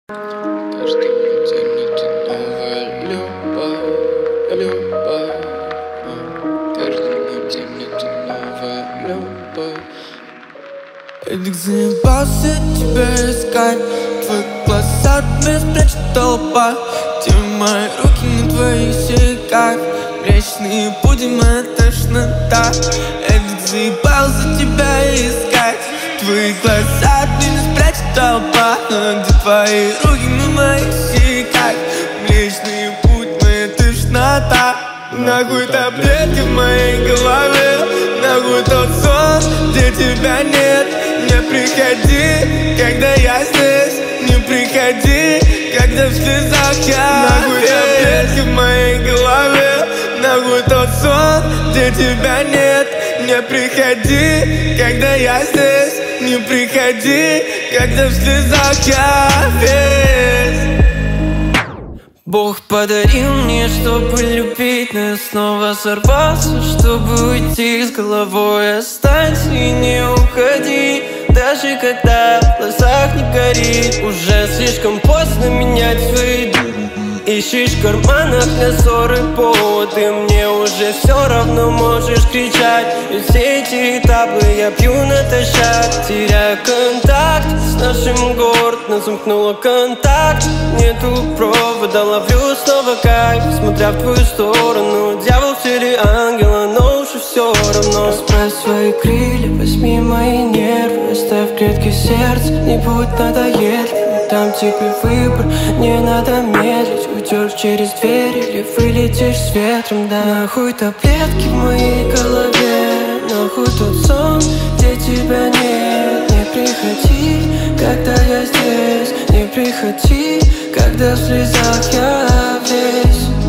Каждому тянет новая любовь, любовь. Каждому тянет новая любовь. Эдик заебался тебя искать. Твой глаза меня спрячет толпа. Те мои руки на твоих щеках. Млечные будем, моя тошнота. Эдик заебался тебя искать. Твои глаза от меня спрячет толпа. Где твои руки на моих щеках? Млечный путь, моя тошнота. Нахуй таблетки в моей голове. Нахуй тот сон, где тебя нет. Не приходи, когда я здесь. Не приходи, когда в слезах я. Нахуй таблетки в моей голове. Нахуй тот сон, где тебя нет. Не приходи, когда я здесь. Не приходи, когда в слезах я весь. Бог подарил мне, чтобы любить, но я снова сорвался, чтобы уйти с головой. Останься и не уходи, даже когда в глазах не горит. Уже слишком поздно менять свои дни. Ищешь в карманах для ссоры поводы. Мне уже все равно, можешь кричать. Ведь все эти этапы я пью натощак. Теряю контакт с нашим городом, замкнула контакт. Нету провода, ловлю снова кайф, смотря в твою сторону. Дьявол в теле ангела, но уже все равно. Расправь свои крылья, возьми мои нервы. Оставь в клетке сердце, не будь надоедливым. Дам тебе выбор, не надо медлить. Уйдешь через дверь или вылетишь с ветром, да. Нахуй таблетки в моей голове. Нахуй тот сон, где тебя нет. Не приходи, когда я здесь. Не приходи, когда в слезах я весь.